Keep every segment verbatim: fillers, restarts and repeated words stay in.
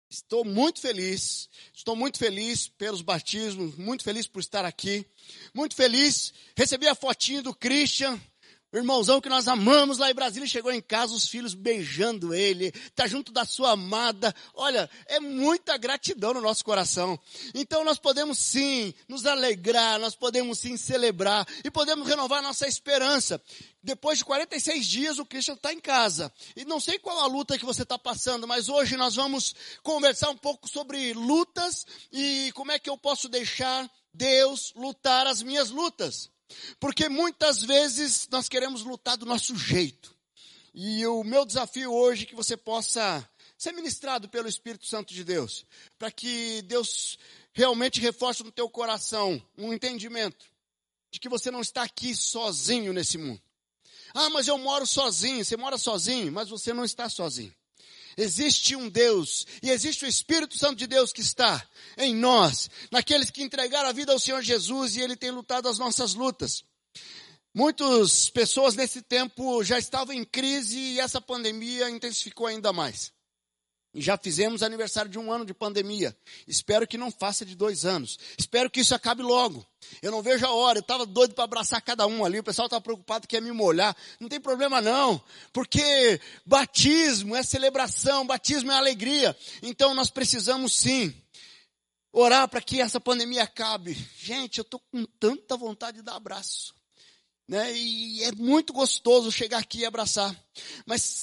Estou muito feliz, estou muito feliz pelos batismos, muito feliz por estar aqui, muito feliz, recebi a fotinho do Christian, o irmãozão que nós amamos lá em Brasília, chegou em casa, os filhos beijando ele, está junto da sua amada. Olha, é muita gratidão no nosso coração. Então nós podemos sim nos alegrar, nós podemos sim celebrar e podemos renovar nossa esperança. Depois de quarenta e seis dias o Christian está em casa. E não sei qual a luta que você está passando, mas hoje nós vamos conversar um pouco sobre lutas e como é que eu posso deixar Deus lutar as minhas lutas. Porque muitas vezes nós queremos lutar do nosso jeito. E o meu desafio hoje é que você possa ser ministrado pelo Espírito Santo de Deus. Para que Deus realmente reforce no teu coração um entendimento de que você não está aqui sozinho nesse mundo. Ah, mas eu moro sozinho. Você mora sozinho, mas você não está sozinho. Existe um Deus, e existe o Espírito Santo de Deus que está em nós, naqueles que entregaram a vida ao Senhor Jesus, e Ele tem lutado as nossas lutas. Muitas pessoas nesse tempo já estavam em crise, e essa pandemia intensificou ainda mais. E já fizemos aniversário de um ano de pandemia. Espero que não faça de dois anos. Espero que isso acabe logo. Eu não vejo a hora. Eu estava doido para abraçar cada um ali. O pessoal estava preocupado que ia me molhar. Não tem problema não. Porque batismo é celebração. Batismo é alegria. Então nós precisamos sim orar para que essa pandemia acabe. Gente, eu estou com tanta vontade de dar abraço. Né? E é muito gostoso chegar aqui e abraçar. Mas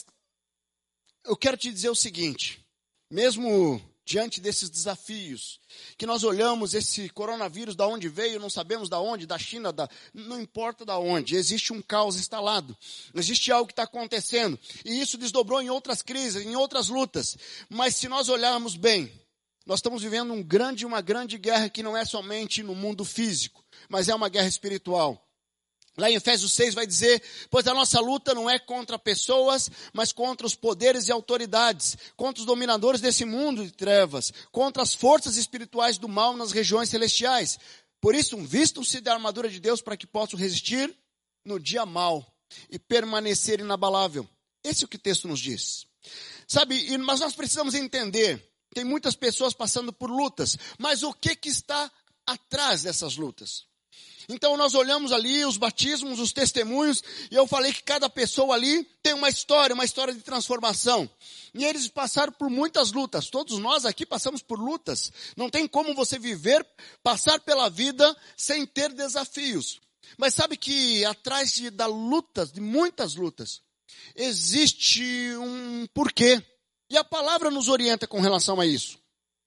eu quero te dizer o seguinte, mesmo diante desses desafios, que nós olhamos esse coronavírus, da onde veio, não sabemos da onde, da China, da, não importa da onde, existe um caos instalado, existe algo que está acontecendo, e isso desdobrou em outras crises, em outras lutas, mas se nós olharmos bem, nós estamos vivendo um grande, uma grande guerra que não é somente no mundo físico, mas é uma guerra espiritual. Lá em Efésios seis vai dizer, pois a nossa luta não é contra pessoas, mas contra os poderes e autoridades, contra os dominadores desse mundo de trevas, contra as forças espirituais do mal nas regiões celestiais. Por isso, vistam-se da armadura de Deus para que possam resistir no dia mau e permanecer inabalável. Esse é o que o texto nos diz. Sabe, mas nós precisamos entender, tem muitas pessoas passando por lutas, mas o que, que está atrás dessas lutas? Então nós olhamos ali os batismos, os testemunhos, e eu falei que cada pessoa ali tem uma história, uma história de transformação. E eles passaram por muitas lutas, todos nós aqui passamos por lutas. Não tem como você viver, passar pela vida sem ter desafios. Mas sabe que atrás de, da lutas, de muitas lutas, existe um porquê. E a palavra nos orienta com relação a isso.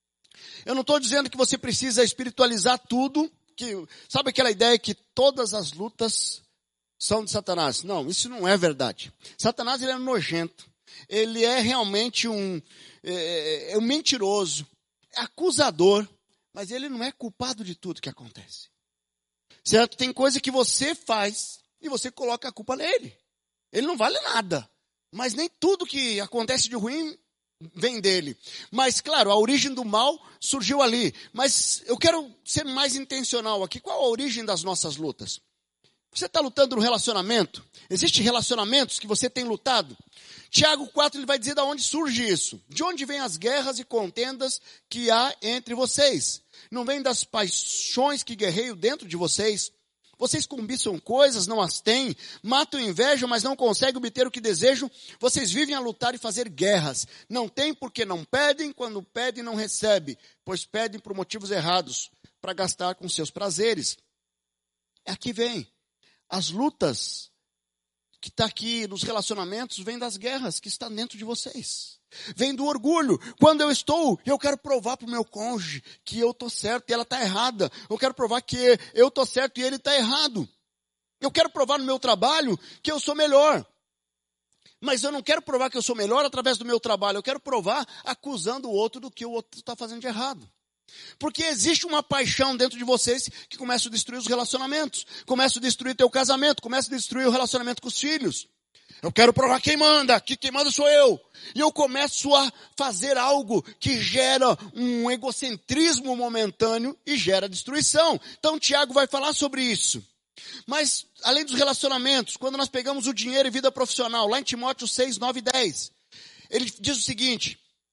Eu não estou dizendo que você precisa espiritualizar tudo, que, sabe aquela ideia que todas as lutas são de Satanás? Não, isso não é verdade. Satanás, ele é nojento. Ele é realmente um, é, é um mentiroso, é acusador, mas ele não é culpado de tudo que acontece. Certo? Tem coisa que você faz e você coloca a culpa nele. Ele não vale nada. Mas nem tudo que acontece de ruim vem dele. Mas, claro, a origem do mal surgiu ali. Mas eu quero ser mais intencional aqui. Qual a origem das nossas lutas? Você está lutando no relacionamento? Existem relacionamentos que você tem lutado? Tiago quatro, ele vai dizer de onde surge isso. De onde vêm as guerras e contendas que há entre vocês? Não vem das paixões que guerreiam dentro de vocês? Vocês cobiçam coisas, não as têm, matam inveja, mas não conseguem obter o que desejam. Vocês vivem a lutar e fazer guerras. Não têm porque não pedem, quando pedem não recebem, pois pedem por motivos errados, para gastar com seus prazeres. Aqui vem. As lutas que está aqui nos relacionamentos vêm das guerras que estão dentro de vocês. Vem do orgulho. Quando eu estou, eu quero provar para o meu cônjuge que eu estou certo e ela está errada. Eu quero provar que eu estou certo e ele está errado. Eu quero provar no meu trabalho que eu sou melhor. Mas eu não quero provar que eu sou melhor através do meu trabalho. Eu quero provar acusando o outro do que o outro está fazendo de errado. Porque existe uma paixão dentro de vocês que começa a destruir os relacionamentos. Começa a destruir teu casamento. Começa a destruir o relacionamento com os filhos. Eu quero provar quem manda, que quem manda sou eu. E eu começo a fazer algo que gera um egocentrismo momentâneo e gera destruição. Então Tiago vai falar sobre isso. Mas, além dos relacionamentos, quando nós pegamos o dinheiro e vida profissional, lá em Timóteo seis, nove e dez, ele diz o seguinte,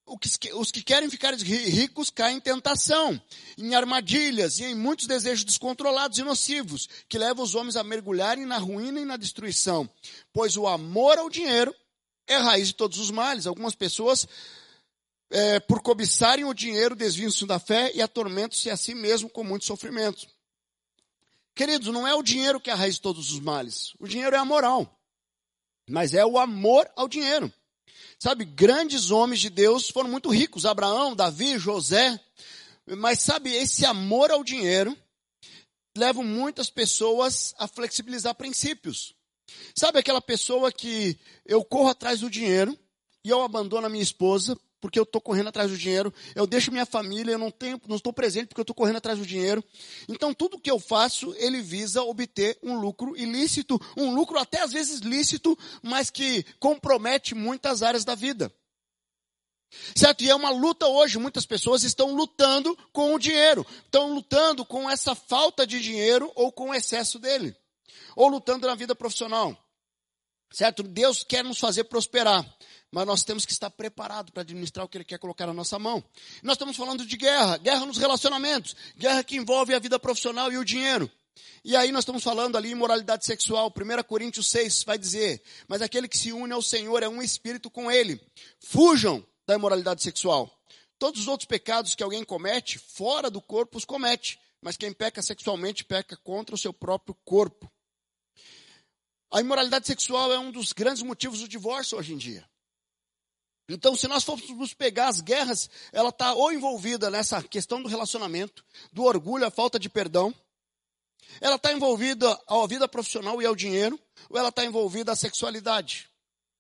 os que querem ficar ricos caem em tentação, em armadilhas e em muitos desejos descontrolados e nocivos, que levam os homens a mergulharem na ruína e na destruição. Pois o amor ao dinheiro é a raiz de todos os males. Algumas pessoas, é, por cobiçarem o dinheiro, desviam-se da fé e atormentam-se a si mesmo com muitos sofrimentos. Queridos, não é o dinheiro que é a raiz de todos os males. O dinheiro é a moral, mas é o amor ao dinheiro. Sabe, grandes homens de Deus foram muito ricos, Abraão, Davi, José, mas sabe, esse amor ao dinheiro leva muitas pessoas a flexibilizar princípios. Sabe aquela pessoa que eu corro atrás do dinheiro e eu abandono a minha esposa porque eu estou correndo atrás do dinheiro, eu deixo minha família, eu não tenho, não estou presente porque eu estou correndo atrás do dinheiro. Então tudo que eu faço, ele visa obter um lucro ilícito, um lucro até às vezes lícito, mas que compromete muitas áreas da vida. Certo? E é uma luta hoje, muitas pessoas estão lutando com o dinheiro, estão lutando com essa falta de dinheiro ou com o excesso dele, ou lutando na vida profissional. Certo? Deus quer nos fazer prosperar, mas nós temos que estar preparados para administrar o que Ele quer colocar na nossa mão. Nós estamos falando de guerra, guerra nos relacionamentos, guerra que envolve a vida profissional e o dinheiro. E aí nós estamos falando ali em imoralidade sexual. primeira Coríntios seis vai dizer, mas aquele que se une ao Senhor é um espírito com Ele. Fujam da imoralidade sexual. Todos os outros pecados que alguém comete, fora do corpo os comete, mas quem peca sexualmente peca contra o seu próprio corpo. A imoralidade sexual é um dos grandes motivos do divórcio hoje em dia. Então, se nós formos pegar as guerras, ela está ou envolvida nessa questão do relacionamento, do orgulho, a falta de perdão. Ela está envolvida à vida profissional e ao dinheiro, ou ela está envolvida à sexualidade.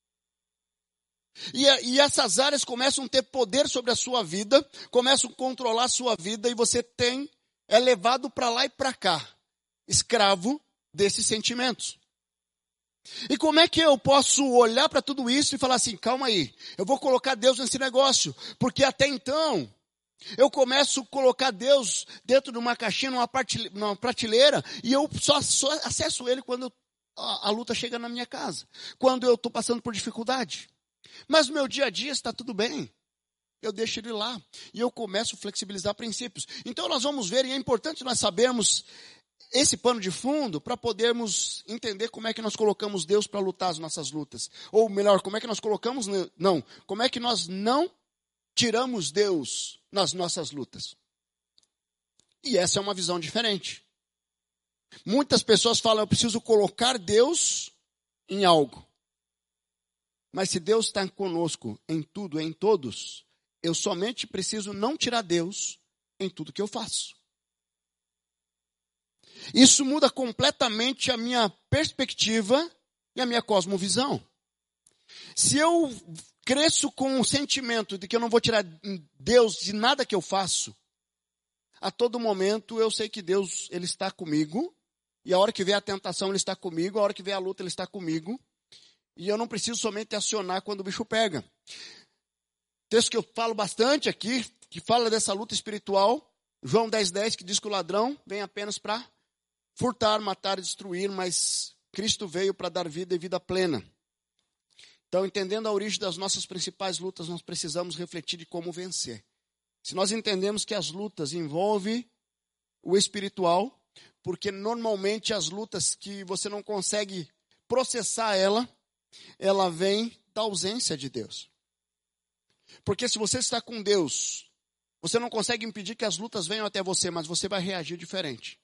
E, e essas áreas começam a ter poder sobre a sua vida, começam a controlar a sua vida, e você tem, é levado para lá e para cá, escravo desses sentimentos. E como é que eu posso olhar para tudo isso e falar assim, calma aí, eu vou colocar Deus nesse negócio, porque até então, eu começo a colocar Deus dentro de uma caixinha, numa, partilhe, numa prateleira, e eu só, só acesso Ele quando eu, a, a luta chega na minha casa, quando eu estou passando por dificuldade. Mas no meu dia a dia está tudo bem, eu deixo Ele lá, e eu começo a flexibilizar princípios. Então nós vamos ver, e é importante nós sabermos esse pano de fundo para podermos entender como é que nós colocamos Deus para lutar as nossas lutas. Ou melhor, como é que nós colocamos, não, como é que nós não tiramos Deus nas nossas lutas. E essa é uma visão diferente. Muitas pessoas falam, eu preciso colocar Deus em algo. Mas se Deus está conosco em tudo, em todos, eu somente preciso não tirar Deus em tudo que eu faço. Isso muda completamente a minha perspectiva e a minha cosmovisão. Se eu cresço com o sentimento de que eu não vou tirar Deus de nada que eu faço, a todo momento eu sei que Deus, Ele está comigo, e a hora que vier a tentação Ele está comigo, a hora que vier a luta Ele está comigo, e eu não preciso somente acionar quando o bicho pega. Texto que eu falo bastante aqui, que fala dessa luta espiritual, João dez, dez, que diz que o ladrão vem apenas para furtar, matar e destruir, mas Cristo veio para dar vida e vida plena. Então, entendendo a origem das nossas principais lutas, nós precisamos refletir de como vencer. Se nós entendemos que as lutas envolvem o espiritual, porque normalmente as lutas que você não consegue processar ela, ela vem da ausência de Deus. Porque se você está com Deus, você não consegue impedir que as lutas venham até você, mas você vai reagir diferente.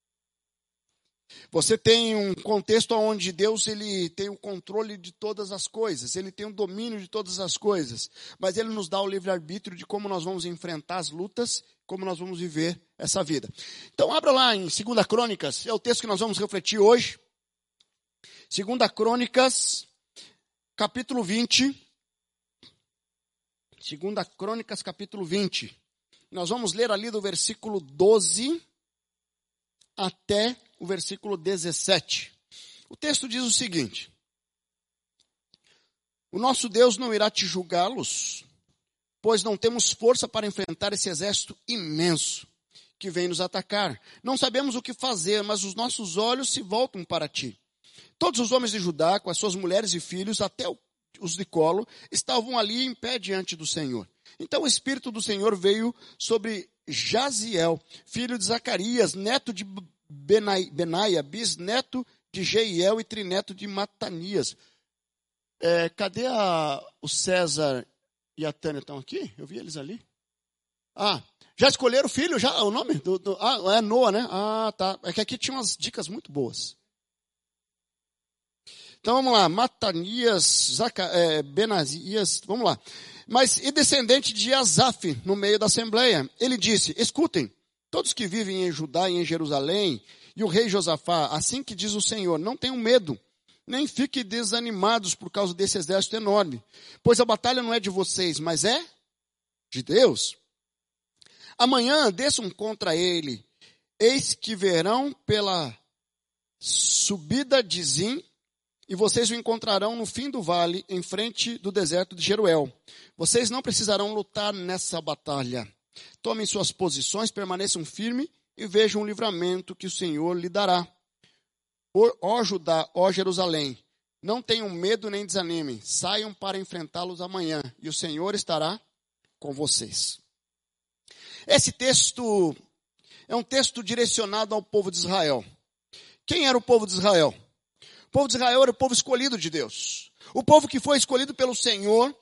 Você tem um contexto onde Deus ele tem o controle de todas as coisas, Ele tem o domínio de todas as coisas, mas Ele nos dá o livre-arbítrio de como nós vamos enfrentar as lutas, como nós vamos viver essa vida. Então abra lá em segunda Crônicas, é o texto que nós vamos refletir hoje. segunda Crônicas, capítulo vinte. segunda Crônicas, capítulo vinte. Nós vamos ler ali do versículo doze até o versículo dezessete. O texto diz o seguinte: o nosso Deus não irá te julgá-los, pois não temos força para enfrentar esse exército imenso que vem nos atacar. Não sabemos o que fazer, mas os nossos olhos se voltam para ti. Todos os homens de Judá, com as suas mulheres e filhos, até os de colo, estavam ali em pé diante do Senhor. Então o Espírito do Senhor veio sobre Jaziel, filho de Zacarias, neto de Benaia, bisneto de Jeiel e trineto de Matanias. É, cadê a, o César e a Tânia? Estão aqui? Eu vi eles ali. Ah, já escolheram o filho? Já, o nome? Do, do, ah, é Noa, né? Ah, tá. É que aqui tinha umas dicas muito boas. Então vamos lá. Matanias, Zaca, é, Benazias, vamos lá. Mas e descendente de Asaf, no meio da assembleia, ele disse, escutem, todos que vivem em Judá e em Jerusalém, e o rei Josafá, assim que diz o Senhor, não tenham medo, nem fiquem desanimados por causa desse exército enorme, pois a batalha não é de vocês, mas é de Deus. Amanhã desçam contra ele, eis que verão pela subida de Zim, e vocês o encontrarão no fim do vale, em frente do deserto de Jeruel. Vocês não precisarão lutar nessa batalha. Tomem suas posições, permaneçam firmes e vejam o livramento que o Senhor lhe dará. Ó Judá, ó Jerusalém, não tenham medo nem desanimem. Saiam para enfrentá-los amanhã, e o Senhor estará com vocês. Esse texto é um texto direcionado ao povo de Israel. Quem era o povo de Israel? O povo de Israel era o povo escolhido de Deus. O povo que foi escolhido pelo Senhor.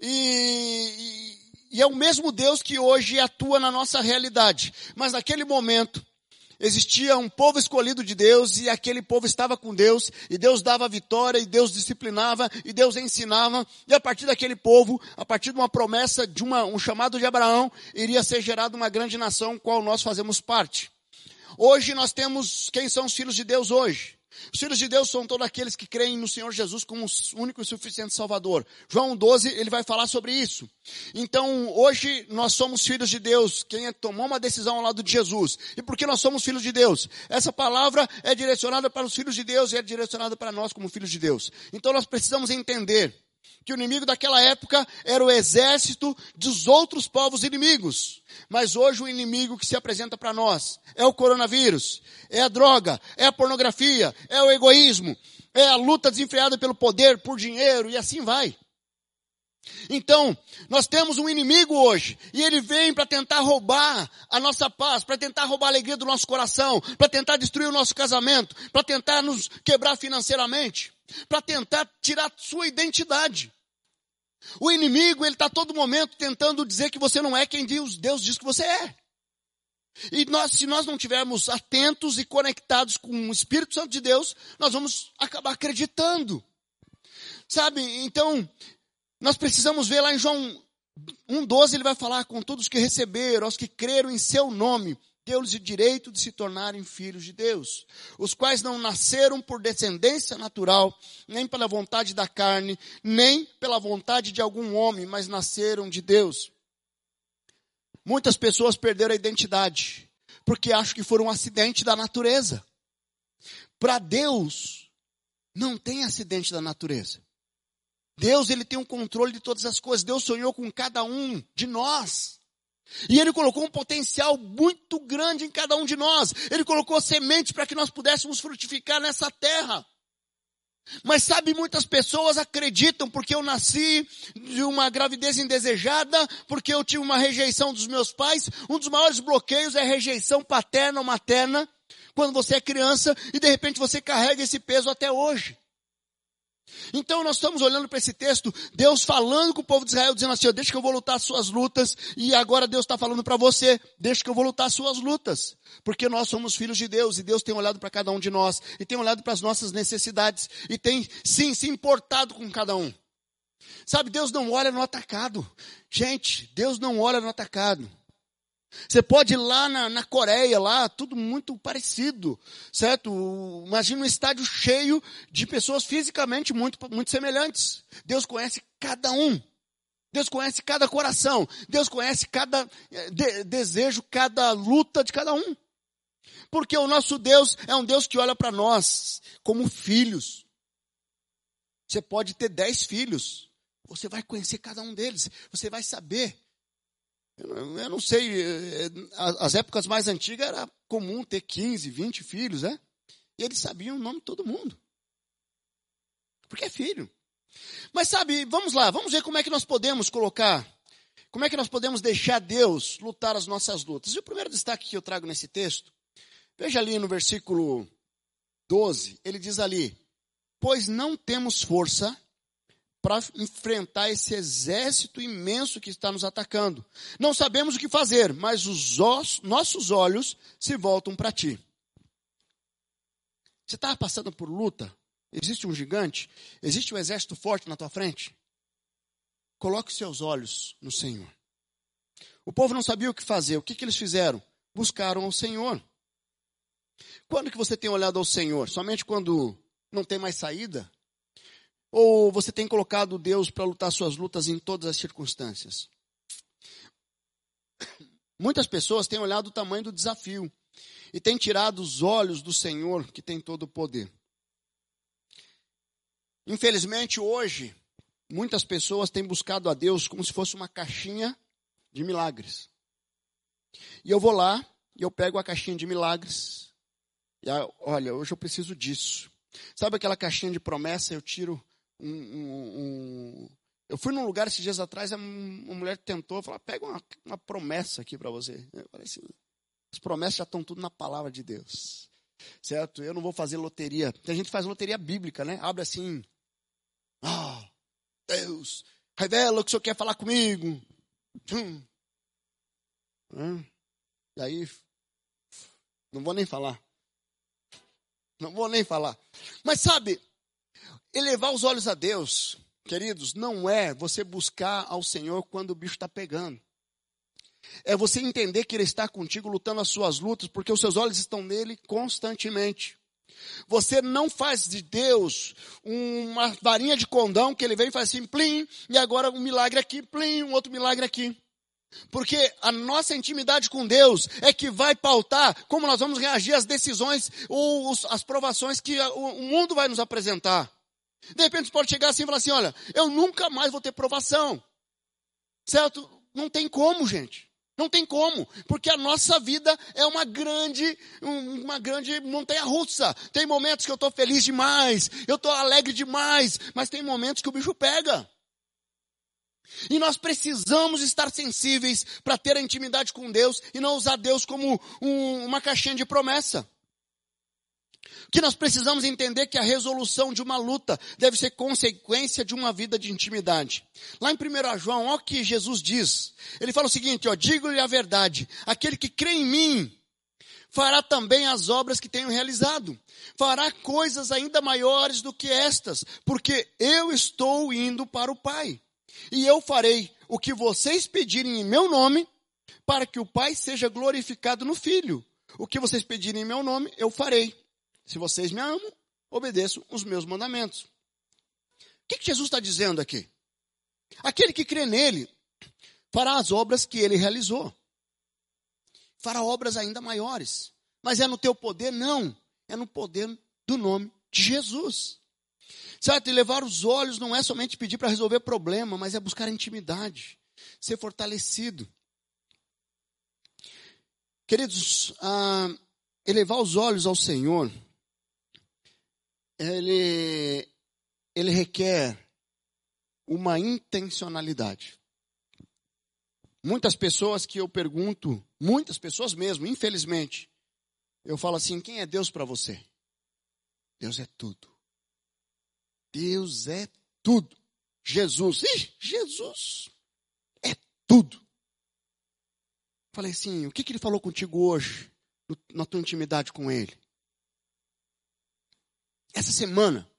E, e, e é o mesmo Deus que hoje atua na nossa realidade. Mas naquele momento, existia um povo escolhido de Deus. E aquele povo estava com Deus. E Deus dava vitória. E Deus disciplinava. E Deus ensinava. E a partir daquele povo, a partir de uma promessa, de uma, um chamado de Abraão, iria ser gerada uma grande nação, qual nós fazemos parte. Hoje nós temos, quem são os filhos de Deus hoje? Os filhos de Deus são todos aqueles que creem no Senhor Jesus como o único e suficiente Salvador. João doze, ele vai falar sobre isso. Então, hoje nós somos filhos de Deus, quem tomou uma decisão ao lado de Jesus. E por que nós somos filhos de Deus? Essa palavra é direcionada para os filhos de Deus e é direcionada para nós como filhos de Deus. Então nós precisamos entender que o inimigo daquela época era o exército dos outros povos inimigos. Mas hoje o inimigo que se apresenta para nós é o coronavírus, é a droga, é a pornografia, é o egoísmo, é a luta desenfreada pelo poder, por dinheiro e assim vai. Então, nós temos um inimigo hoje, e ele vem para tentar roubar a nossa paz, para tentar roubar a alegria do nosso coração, para tentar destruir o nosso casamento, para tentar nos quebrar financeiramente, para tentar tirar sua identidade. O inimigo, ele está a todo momento tentando dizer que você não é quem Deus, Deus diz que você é. E nós, se nós não estivermos atentos e conectados com o Espírito Santo de Deus, nós vamos acabar acreditando. Sabe, então, nós precisamos ver lá em João um, doze, ele vai falar com todos que receberam, aos que creram em seu nome, deu-lhes o direito de se tornarem filhos de Deus, os quais não nasceram por descendência natural, nem pela vontade da carne, nem pela vontade de algum homem, mas nasceram de Deus. Muitas pessoas perderam a identidade, porque acham que foram um acidente da natureza. Para Deus, não tem acidente da natureza. Deus, ele tem um controle de todas as coisas. Deus sonhou com cada um de nós. E ele colocou um potencial muito grande em cada um de nós. Ele colocou sementes para que nós pudéssemos frutificar nessa terra. Mas sabe, muitas pessoas acreditam porque eu nasci de uma gravidez indesejada, porque eu tive uma rejeição dos meus pais. Um dos maiores bloqueios é a rejeição paterna ou materna, quando você é criança e de repente você carrega esse peso até hoje. Então nós estamos olhando para esse texto, Deus falando com o povo de Israel, dizendo assim, ó, deixa que eu vou lutar as suas lutas, e agora Deus está falando para você, deixa que eu vou lutar as suas lutas, porque nós somos filhos de Deus, e Deus tem olhado para cada um de nós, e tem olhado para as nossas necessidades, e tem sim se importado com cada um. Sabe, Deus não olha no atacado. Gente, Deus não olha no atacado. Você pode ir lá na, na Coreia, lá, tudo muito parecido, certo? Imagina um estádio cheio de pessoas fisicamente muito, muito semelhantes. Deus conhece cada um. Deus conhece cada coração. Deus conhece cada de, desejo, cada luta de cada um. Porque o nosso Deus é um Deus que olha para nós como filhos. Você pode ter dez filhos. Você vai conhecer cada um deles. Você vai saber. Eu não sei, as épocas mais antigas era comum ter quinze, vinte filhos, né? E eles sabiam o nome de todo mundo. Porque é filho. Mas sabe, vamos lá, vamos ver como é que nós podemos colocar Como é que nós podemos deixar Deus lutar as nossas lutas? E o primeiro destaque que eu trago nesse texto, veja ali no versículo doze, ele diz ali: pois não temos força para enfrentar esse exército imenso que está nos atacando. Não sabemos o que fazer, mas os ossos, nossos olhos se voltam para ti. Você está passando por luta? Existe um gigante? Existe um exército forte na tua frente? Coloque seus olhos no Senhor. O povo não sabia o que fazer. O que, que eles fizeram? Buscaram ao Senhor. Quando que você tem olhado ao Senhor? Somente quando não tem mais saída? Ou você tem colocado Deus para lutar suas lutas em todas as circunstâncias? Muitas pessoas têm olhado o tamanho do desafio e têm tirado os olhos do Senhor, que tem todo o poder. Infelizmente, hoje, muitas pessoas têm buscado a Deus como se fosse uma caixinha de milagres. E eu vou lá, e eu pego a caixinha de milagres, e olha, hoje eu preciso disso. Sabe aquela caixinha de promessa? Eu tiro um... um, um... Eu fui num lugar esses dias atrás, uma mulher tentou, falou, pega uma, uma promessa aqui para você. Eu falei assim, as promessas já estão tudo na palavra de Deus. Certo? Eu não vou fazer loteria. Tem gente que faz loteria bíblica, né? Abre assim, ah, oh, Deus, revela o que o Senhor quer falar comigo. Hum. Hum. E aí, não vou nem falar. Não vou nem falar. Mas sabe, elevar os olhos a Deus, queridos, não é você buscar ao Senhor quando o bicho está pegando. É você entender que Ele está contigo lutando as suas lutas, porque os seus olhos estão nele constantemente. Você não faz de Deus uma varinha de condão que Ele vem e faz assim, plim, e agora um milagre aqui, plim, um outro milagre aqui. Porque a nossa intimidade com Deus é que vai pautar como nós vamos reagir às decisões ou às provações que o mundo vai nos apresentar. De repente você pode chegar assim e falar assim, olha, eu nunca mais vou ter provação. Certo? Não tem como, gente. Não tem como. Porque a nossa vida é uma grande, uma grande montanha-russa. Tem momentos que eu estou feliz demais, eu estou alegre demais, mas tem momentos que o bicho pega. E nós precisamos estar sensíveis para ter a intimidade com Deus e não usar Deus como um, uma caixinha de promessa. Que nós precisamos entender que a resolução de uma luta deve ser consequência de uma vida de intimidade. Lá em primeiro João, olha o que Jesus diz. Ele fala o seguinte, ó, digo-lhe a verdade, aquele que crê em mim fará também as obras que tenho realizado. Fará coisas ainda maiores do que estas, porque eu estou indo para o Pai. E eu farei o que vocês pedirem em meu nome, para que o Pai seja glorificado no Filho. O que vocês pedirem em meu nome, eu farei. Se vocês me amam, obedeçam os meus mandamentos. O que, que Jesus está dizendo aqui? Aquele que crê nele, fará as obras que ele realizou. Fará obras ainda maiores. Mas é no teu poder? Não. É no poder do nome de Jesus. Certo? E levar os olhos não é somente pedir para resolver problema, mas é buscar intimidade, ser fortalecido. Queridos, ah, elevar os olhos ao Senhor, ele, ele requer uma intencionalidade. Muitas pessoas que eu pergunto, muitas pessoas mesmo, infelizmente, eu falo assim, quem é Deus para você? Deus é tudo. Deus é tudo. Jesus, ih, Jesus é tudo. Falei assim, o que, que ele falou contigo hoje, na tua intimidade com ele? Essa semana.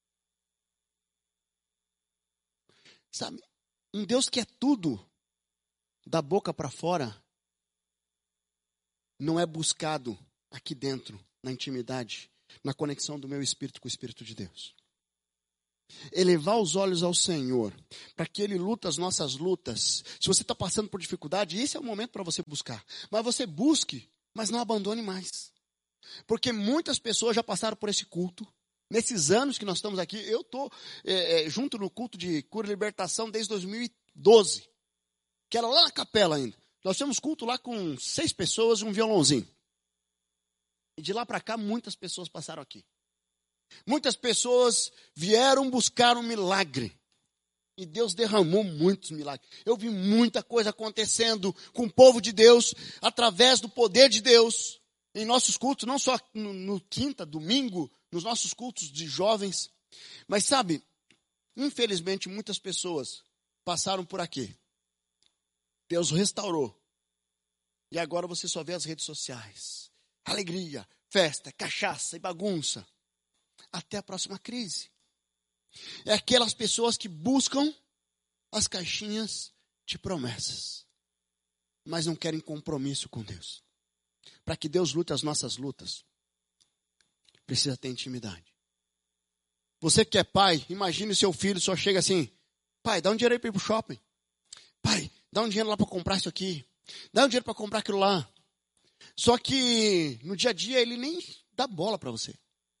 Sabe, um Deus que é tudo, da boca para fora, não é buscado aqui dentro, na intimidade, na conexão do meu espírito com o Espírito de Deus. Elevar os olhos ao Senhor, para que Ele luta as nossas lutas. Se você está passando por dificuldade, esse é o momento para você buscar. Mas você busque, mas não abandone mais. Porque muitas pessoas já passaram por esse culto. Nesses anos que nós estamos aqui, eu estou é, é, junto no culto de cura e libertação desde dois mil e doze. Que era lá na capela ainda. Nós tínhamos culto lá com seis pessoas e um violãozinho. E de lá para cá, muitas pessoas passaram aqui. Muitas pessoas vieram buscar um milagre. E Deus derramou muitos milagres. Eu vi muita coisa acontecendo com o povo de Deus, através do poder de Deus, em nossos cultos, não só no, no quinta, domingo, nos nossos cultos de jovens. Mas sabe, infelizmente muitas pessoas passaram por aqui. Deus restaurou. E agora você só vê as redes sociais. Alegria, festa, cachaça e bagunça. Até a próxima crise. É aquelas pessoas que buscam as caixinhas de promessas, mas não querem compromisso com Deus. Para que Deus lute as nossas lutas, precisa ter intimidade. Você que é pai, imagine o seu filho só chega assim: pai, dá um dinheiro aí para ir para o shopping. Pai, dá um dinheiro lá para comprar isso aqui. Dá um dinheiro para comprar aquilo lá. Só que no dia a dia ele nem dá bola para você.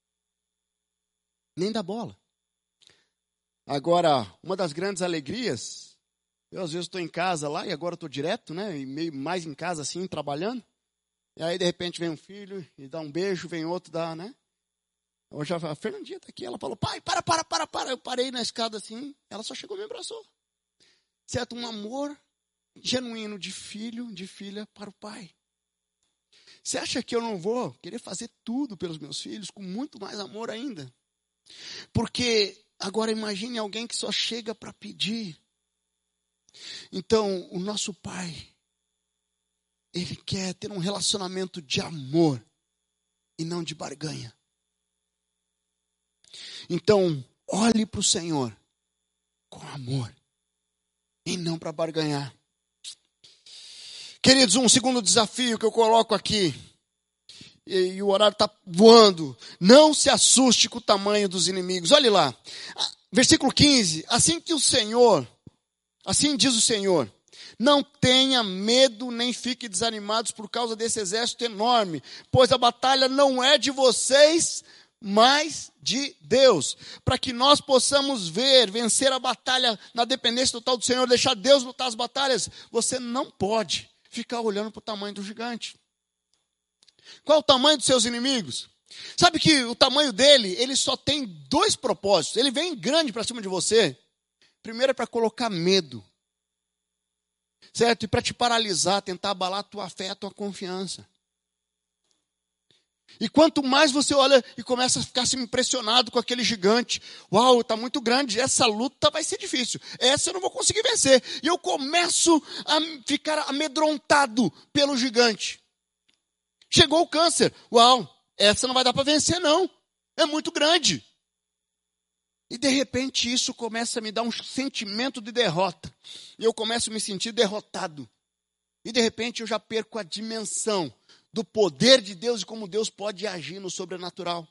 Nem dá bola. Agora, uma das grandes alegrias, eu às vezes estou em casa lá, e agora estou direto, né, e meio mais em casa assim, trabalhando, e aí de repente vem um filho, e dá um beijo, vem outro, dá, né, hoje a Fernandinha está aqui, ela falou: pai, para, para, para, para, eu parei na escada assim, ela só chegou e me abraçou, certo, um amor genuíno de filho, de filha para o pai. Você acha que eu não vou querer fazer tudo pelos meus filhos, com muito mais amor ainda? Porque agora imagine alguém que só chega para pedir. Então, o nosso pai, ele quer ter um relacionamento de amor e não de barganha. Então, olhe para o Senhor com amor e não para barganhar. Queridos, um segundo desafio que eu coloco aqui, e, e o horário está voando: não se assuste com o tamanho dos inimigos. Olhe lá, versículo quinze, assim que o Senhor, assim diz o Senhor: não tenha medo nem fique desanimados por causa desse exército enorme, pois a batalha não é de vocês, mas de Deus. Para que nós possamos ver, vencer a batalha na dependência total do Senhor, deixar Deus lutar as batalhas, você não pode ficar olhando para o tamanho do gigante. Qual é o tamanho dos seus inimigos? Sabe que o tamanho dele, ele só tem dois propósitos. Ele vem grande para cima de você. Primeiro é para colocar medo, certo? E para te paralisar, tentar abalar a tua fé, a tua confiança. E quanto mais você olha e começa a ficar assim, impressionado com aquele gigante: uau, está muito grande, essa luta vai ser difícil, essa eu não vou conseguir vencer. E eu começo a ficar amedrontado pelo gigante. Chegou o câncer, uau, essa não vai dar para vencer não, é muito grande. E de repente isso começa a me dar um sentimento de derrota. E eu começo a me sentir derrotado. E de repente eu já perco a dimensão do poder de Deus e como Deus pode agir no sobrenatural.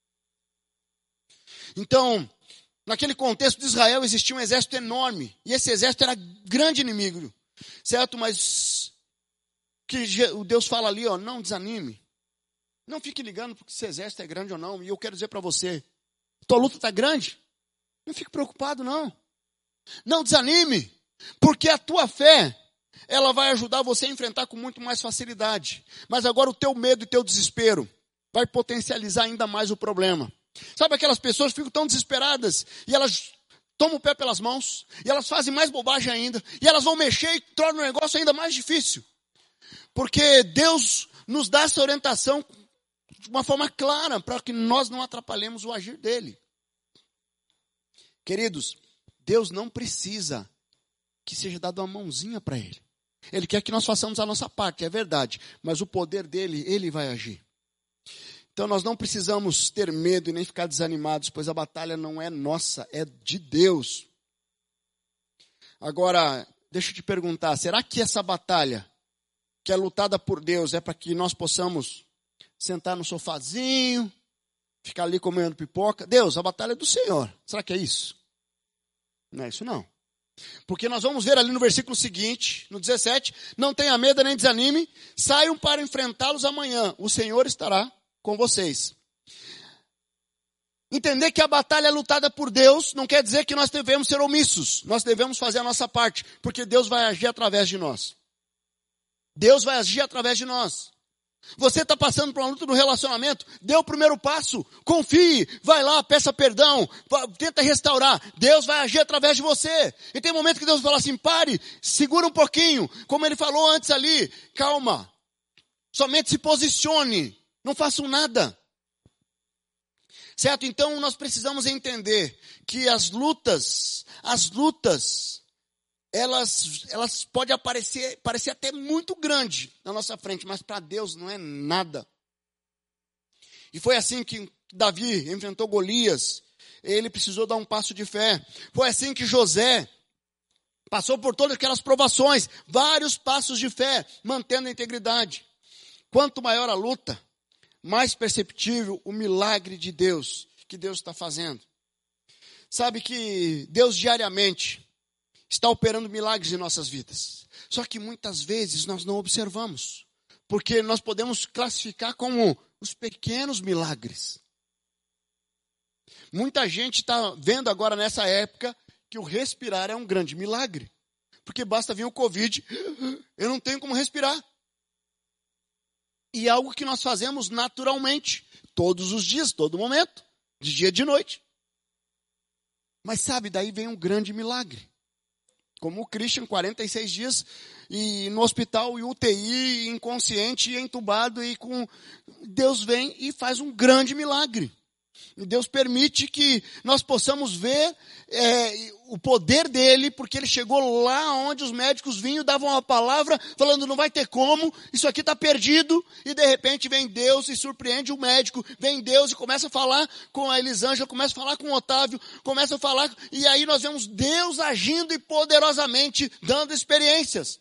Então, naquele contexto de Israel existia um exército enorme. E esse exército era grande inimigo, certo? Mas que o Deus fala ali, ó, não desanime. Não fique ligando porque esse exército é grande ou não. E eu quero dizer para você, tua luta está grande? Não fique preocupado não. Não desanime, porque a tua fé, ela vai ajudar você a enfrentar com muito mais facilidade. Mas agora o teu medo e teu desespero vai potencializar ainda mais o problema. Sabe aquelas pessoas que ficam tão desesperadas e elas tomam o pé pelas mãos e elas fazem mais bobagem ainda e elas vão mexer e tornam o negócio ainda mais difícil. Porque Deus nos dá essa orientação de uma forma clara para que nós não atrapalhemos o agir dele. Queridos, Deus não precisa que seja dado uma mãozinha para ele. Ele quer que nós façamos a nossa parte, é verdade. Mas o poder dele, ele vai agir. Então nós não precisamos ter medo e nem ficar desanimados, pois a batalha não é nossa, é de Deus. Agora, deixa eu te perguntar, será que essa batalha, que é lutada por Deus, é para que nós possamos sentar no sofazinho, ficar ali comendo pipoca? Deus, a batalha é do Senhor. Será que é isso? Não é isso não. Porque nós vamos ver ali no versículo seguinte, no dezessete, não tenha medo nem desanime, saiam para enfrentá-los amanhã, o Senhor estará com vocês. Entender que a batalha é lutada por Deus não quer dizer que nós devemos ser omissos, nós devemos fazer a nossa parte, porque Deus vai agir através de nós. Deus vai agir através de nós. Você está passando por uma luta no relacionamento, dê o primeiro passo, confie, vai lá, peça perdão, tenta restaurar, Deus vai agir através de você. E tem momento que Deus fala assim, pare, segura um pouquinho, como Ele falou antes ali, calma, somente se posicione, não façam nada. Certo? Então nós precisamos entender que as lutas, as lutas, elas, elas podem aparecer, parecer até muito grande na nossa frente, mas para Deus não é nada. E foi assim que Davi enfrentou Golias, ele precisou dar um passo de fé. Foi assim que José passou por todas aquelas provações, vários passos de fé, mantendo a integridade. Quanto maior a luta, mais perceptível o milagre de Deus, que Deus está fazendo. Sabe que Deus diariamente está operando milagres em nossas vidas. Só que muitas vezes nós não observamos. Porque nós podemos classificar como os pequenos milagres. Muita gente está vendo agora nessa época que o respirar é um grande milagre. Porque basta vir o Covid, eu não tenho como respirar. E é algo que nós fazemos naturalmente, todos os dias, todo momento, de dia e de noite. Mas sabe, daí vem um grande milagre. Como o Christian, quarenta e seis dias, e no hospital, e U T I, inconsciente, e entubado, e com... Deus vem e faz um grande milagre. E Deus permite que nós possamos ver é, o poder dele, porque ele chegou lá onde os médicos vinham, davam uma palavra, falando, não vai ter como, isso aqui está perdido, e de repente vem Deus e surpreende o médico, vem Deus e começa a falar com a Elisângela, começa a falar com o Otávio, começa a falar, e aí nós vemos Deus agindo e poderosamente dando experiências.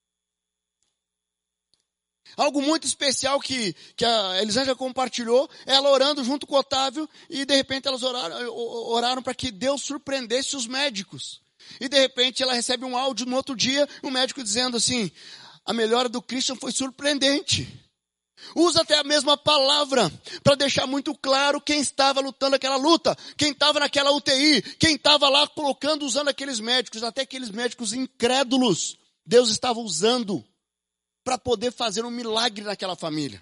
Algo muito especial que, que a Elisângela compartilhou, ela orando junto com o Otávio, e de repente elas oraram, oraram para que Deus surpreendesse os médicos. E de repente ela recebe um áudio no outro dia, um médico dizendo assim, a melhora do Christian foi surpreendente. Usa até a mesma palavra, para deixar muito claro quem estava lutando aquela luta, quem estava naquela U T I, quem estava lá colocando, usando aqueles médicos, até aqueles médicos incrédulos, Deus estava usando para poder fazer um milagre naquela família.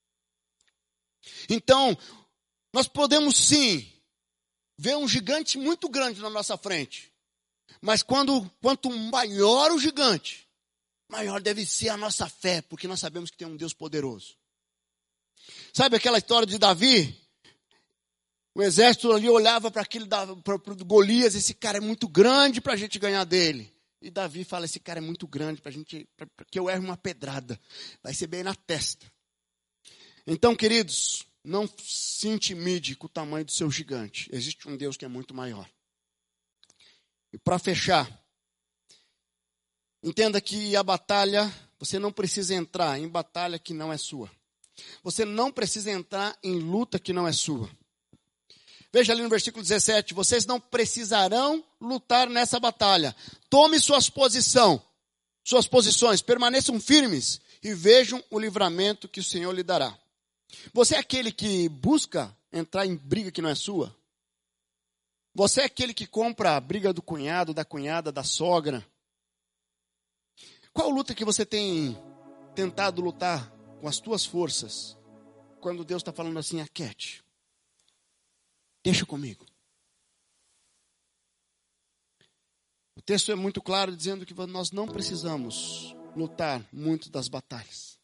Então, nós podemos sim ver um gigante muito grande na nossa frente. Mas quando, quanto maior o gigante, maior deve ser a nossa fé, porque nós sabemos que tem um Deus poderoso. Sabe aquela história de Davi? O exército ali olhava para aquele para Golias, esse cara é muito grande para a gente ganhar dele. E Davi fala, esse cara é muito grande para gente, para que eu erre uma pedrada. Vai ser bem na testa. Então, queridos, não se intimide com o tamanho do seu gigante. Existe um Deus que é muito maior. E para fechar, entenda que a batalha, você não precisa entrar em batalha que não é sua. Você não precisa entrar em luta que não é sua. Veja ali no versículo dezessete, vocês não precisarão lutar nessa batalha. Tome suas posição, suas posições, permaneçam firmes e vejam o livramento que o Senhor lhe dará. Você é aquele que busca entrar em briga que não é sua? Você é aquele que compra a briga do cunhado, da cunhada, da sogra? Qual luta que você tem tentado lutar com as tuas forças, quando Deus está falando assim, aquete? Deixa comigo. O texto é muito claro dizendo que nós não precisamos lutar muito das batalhas.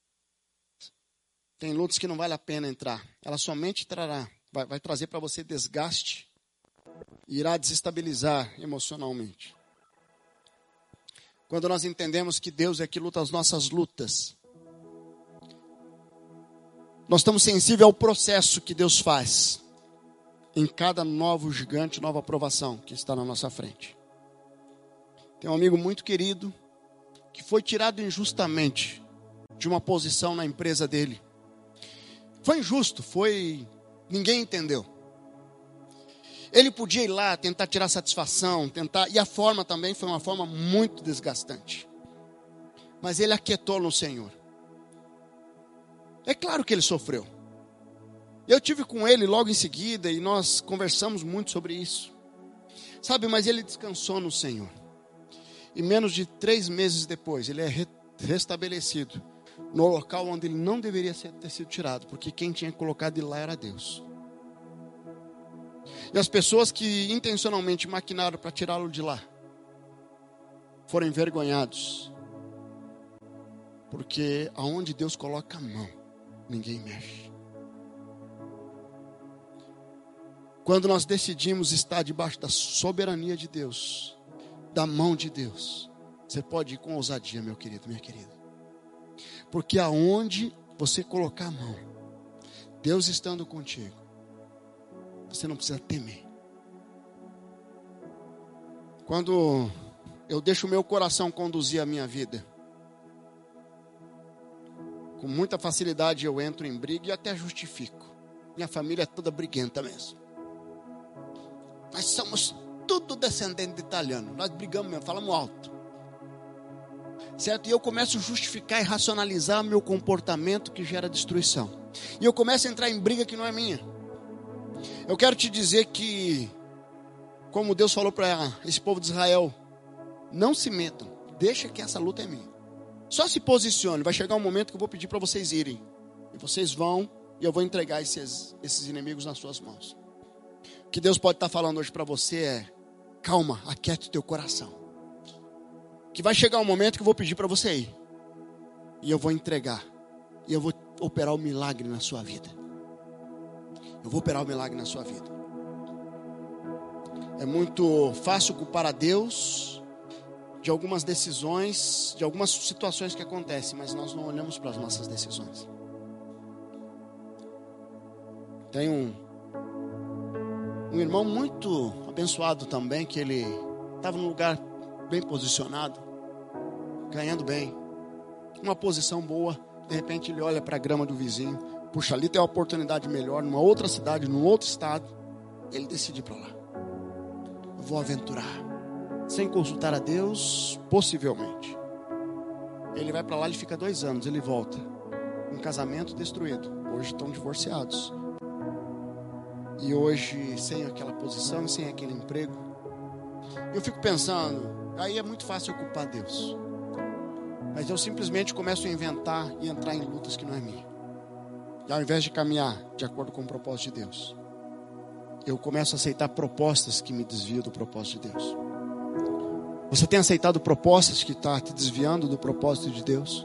Tem lutas que não vale a pena entrar. Ela somente trará, vai, vai trazer para você desgaste e irá desestabilizar emocionalmente. Quando nós entendemos que Deus é que luta as nossas lutas, nós estamos sensíveis ao processo que Deus faz em cada novo gigante, nova aprovação que está na nossa frente. Tem um amigo muito querido que foi tirado injustamente de uma posição na empresa dele. Foi injusto, foi... ninguém entendeu. Ele podia ir lá, tentar tirar satisfação, tentar... e a forma também foi uma forma muito desgastante. Mas ele aquietou no Senhor. É claro que ele sofreu. Eu tive com ele logo em seguida e nós conversamos muito sobre isso. Sabe, mas ele descansou no Senhor. E menos de três meses depois, ele é re- restabelecido no local onde ele não deveria ter sido tirado, porque quem tinha colocado ele lá era Deus. E as pessoas que intencionalmente maquinaram para tirá-lo de lá foram envergonhados, porque aonde Deus coloca a mão, ninguém mexe. Quando nós decidimos estar debaixo da soberania de Deus, da mão de Deus, você pode ir com ousadia, meu querido, minha querida. Porque aonde você colocar a mão, Deus estando contigo, você não precisa temer. Quando eu deixo o meu coração conduzir a minha vida, com muita facilidade eu entro em briga e até justifico. Minha família é toda briguenta mesmo. Nós somos tudo descendente de italiano. Nós brigamos mesmo, falamos alto. Certo? E eu começo a justificar e racionalizar meu comportamento que gera destruição. E eu começo a entrar em briga que não é minha. Eu quero te dizer que, como Deus falou para esse povo de Israel, não se metam, deixa que essa luta é minha. Só se posicione, vai chegar um momento que eu vou pedir para vocês irem. E vocês vão, e eu vou entregar esses, esses inimigos nas suas mãos. O que Deus pode estar falando hoje para você é, calma, aquiete o teu coração. Que vai chegar um momento que eu vou pedir para você ir. E eu vou entregar. E eu vou operar o milagre na sua vida. Eu vou operar o milagre na sua vida. É muito fácil culpar a Deus de algumas decisões, de algumas situações que acontecem, mas nós não olhamos para as nossas decisões. Tem um, um irmão muito abençoado também, que ele estava num lugar bem posicionado, ganhando bem, uma posição boa. De repente ele olha para a grama do vizinho, puxa, ali tem uma oportunidade melhor, numa outra cidade, num outro estado. Ele decide ir para lá. Eu vou aventurar, sem consultar a Deus, possivelmente. Ele vai para lá, ele fica dois anos, ele volta. Um casamento destruído. Hoje estão divorciados. E hoje, sem aquela posição, sem aquele emprego. Eu fico pensando, aí é muito fácil eu culpar Deus. Mas eu simplesmente começo a inventar e entrar em lutas que não é minha. E ao invés de caminhar de acordo com o propósito de Deus, eu começo a aceitar propostas que me desviam do propósito de Deus. Você tem aceitado propostas que estão te desviando do propósito de Deus?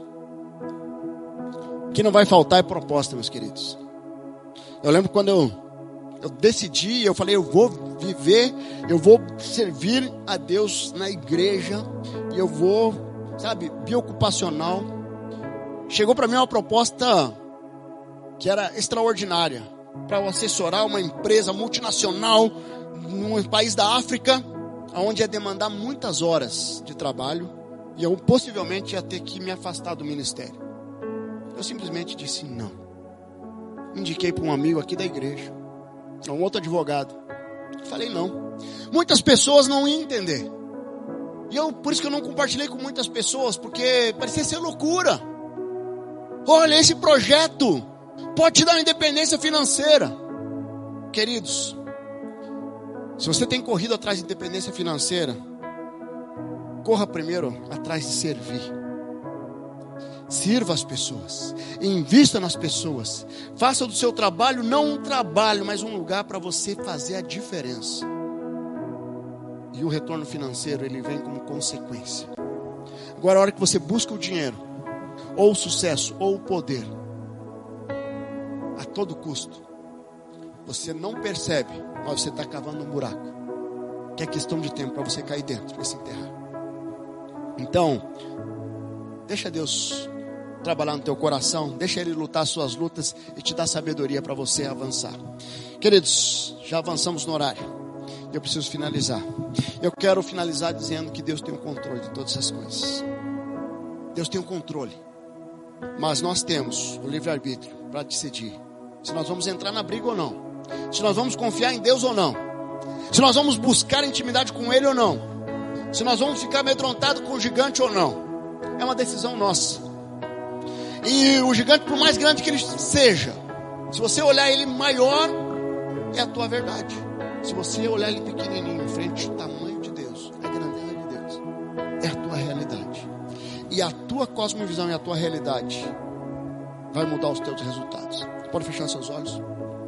O que não vai faltar é proposta, meus queridos. Eu lembro quando eu, eu decidi, eu falei, eu vou viver, eu vou servir a Deus na igreja, e eu vou, sabe, biocupacional. Chegou para mim uma proposta que era extraordinária, para eu assessorar uma empresa multinacional num país da África, onde ia demandar muitas horas de trabalho, e eu possivelmente ia ter que me afastar do ministério. Eu simplesmente disse não. Indiquei para um amigo aqui da igreja, um outro advogado. Falei não. Muitas pessoas não iam entender. E eu, por isso que eu não compartilhei com muitas pessoas, porque parecia ser loucura. Olha, esse projeto pode te dar uma independência financeira. Queridos, se você tem corrido atrás de independência financeira, corra primeiro atrás de servir. Sirva as pessoas, invista nas pessoas, faça do seu trabalho não um trabalho, mas um lugar para você fazer a diferença. E o retorno financeiro, ele vem como consequência. Agora, a hora que você busca o dinheiro, ou o sucesso, ou o poder, a todo custo, você não percebe, mas você está cavando um buraco, que é questão de tempo para você cair dentro e se enterrar. Então, deixa Deus trabalhar no teu coração, deixa Ele lutar as suas lutas e te dar sabedoria para você avançar. Queridos, já avançamos no horário, eu preciso finalizar. Eu quero finalizar dizendo que Deus tem o controle de todas essas coisas. Deus tem o controle, mas nós temos o livre-arbítrio para decidir se nós vamos entrar na briga ou não, se nós vamos confiar em Deus ou não, se nós vamos buscar intimidade com Ele ou não, se nós vamos ficar amedrontados com o gigante ou não. É uma decisão nossa. E o gigante, por mais grande que ele seja, se você olhar ele maior, é a tua verdade. Se você olhar ele pequenininho, em frente ao tamanho de Deus, a grandeza de Deus, é a tua realidade. E a tua cosmovisão e a tua realidade vai mudar os teus resultados. Pode fechar seus olhos?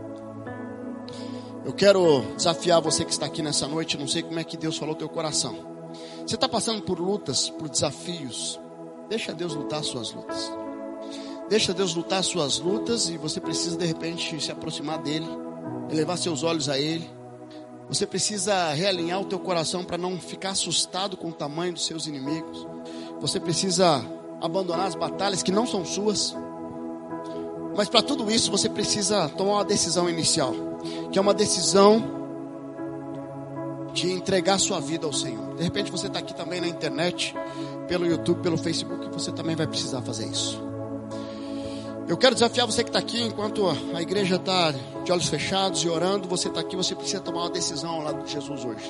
Eu quero desafiar você que está aqui nessa noite. Não sei como é que Deus falou no teu coração. Você está passando por lutas, por desafios. Deixa Deus lutar as suas lutas. Deixa Deus lutar as suas lutas. E você precisa de repente se aproximar dEle, elevar seus olhos a Ele. Você precisa realinhar o teu coração para não ficar assustado com o tamanho dos seus inimigos. Você precisa abandonar as batalhas que não são suas. Mas para tudo isso você precisa tomar uma decisão inicial, que é uma decisão de entregar sua vida ao Senhor. De repente você está aqui também na internet, pelo YouTube, pelo Facebook, você também vai precisar fazer isso. Eu quero desafiar você que está aqui, enquanto a igreja está de olhos fechados e orando, você está aqui, você precisa tomar uma decisão ao lado de Jesus hoje.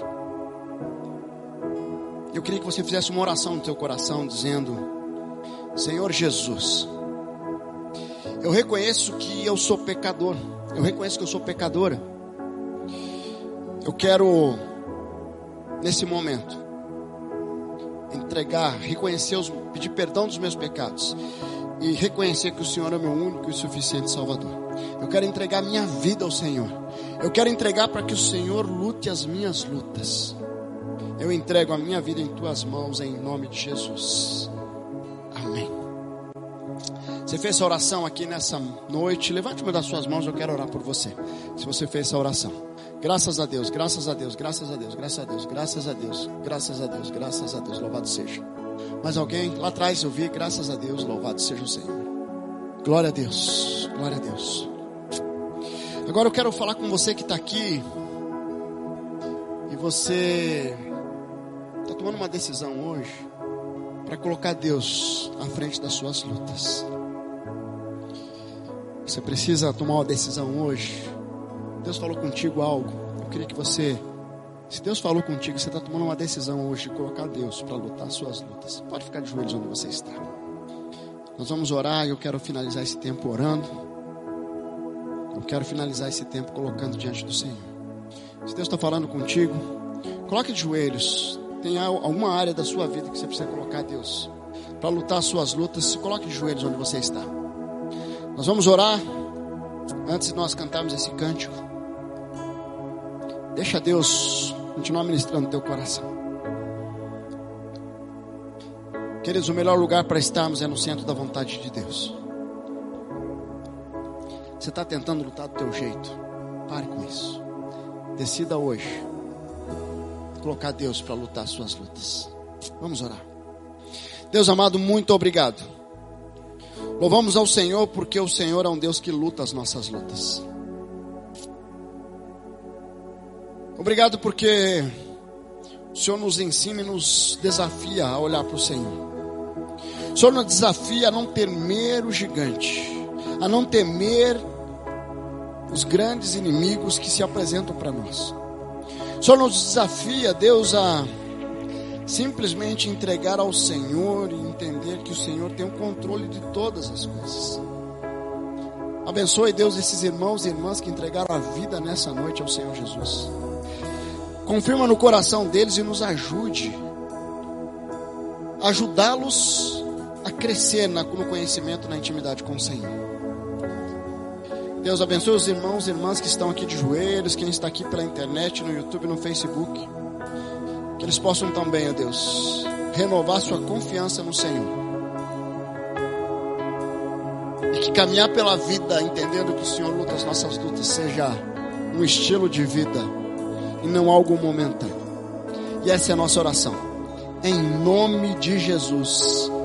Eu queria que você fizesse uma oração no teu coração, dizendo: Senhor Jesus, eu reconheço que eu sou pecador, eu reconheço que eu sou pecadora. Eu quero, nesse momento, entregar, reconhecer, os, pedir perdão dos meus pecados e reconhecer que o Senhor é meu único e suficiente Salvador. Eu quero entregar minha vida ao Senhor. Eu quero entregar para que o Senhor lute as minhas lutas. Eu entrego a minha vida em tuas mãos, em nome de Jesus. Amém. Você fez essa oração aqui nessa noite? Levante uma das suas mãos, eu quero orar por você. Se você fez essa oração, graças a Deus, graças a Deus, graças a Deus, graças a Deus, graças a Deus, graças a Deus, graças a Deus, louvado seja. Mais alguém? Lá atrás eu vi, graças a Deus, louvado seja o Senhor. Glória a Deus, glória a Deus. Agora eu quero falar com você que está aqui e você está tomando uma decisão hoje para colocar Deus à frente das suas lutas. Você precisa tomar uma decisão hoje. Deus falou contigo algo. Eu queria que você, se Deus falou contigo, você está tomando uma decisão hoje de colocar Deus para lutar as suas lutas. Pode ficar de joelhos onde você está. Nós vamos orar e eu quero finalizar esse tempo orando. Eu quero finalizar esse tempo colocando diante do Senhor. Se Deus está falando contigo, coloque de joelhos. Tem alguma área da sua vida que você precisa colocar Deus para lutar as suas lutas. Se coloque de joelhos onde você está. Nós vamos orar. Antes de nós cantarmos esse cântico, deixa Deus continuar ministrando no teu coração. Queridos, o melhor lugar para estarmos é no centro da vontade de Deus. Você está tentando lutar do teu jeito? Pare com isso. Decida hoje colocar Deus para lutar as suas lutas. Vamos orar. Deus amado, muito obrigado. Louvamos ao Senhor porque o Senhor é um Deus que luta as nossas lutas. Obrigado porque o Senhor nos ensina e nos desafia a olhar para o Senhor. O Senhor nos desafia a não temer o gigante, a não temer os grandes inimigos que se apresentam para nós. O Senhor nos desafia, Deus, a simplesmente entregar ao Senhor e entender que o Senhor tem o controle de todas as coisas. Abençoe, Deus, esses irmãos e irmãs que entregaram a vida nessa noite ao Senhor Jesus. Confirma no coração deles e nos ajude. Ajudá-los a crescer no conhecimento, na intimidade com o Senhor. Deus, abençoe os irmãos e irmãs que estão aqui de joelhos, quem está aqui pela internet, no YouTube, no Facebook. Que eles possam também, ó Deus, renovar sua confiança no Senhor. E que caminhar pela vida, entendendo que o Senhor luta as nossas lutas, seja um estilo de vida e não algo momentâneo. E essa é a nossa oração. Em nome de Jesus.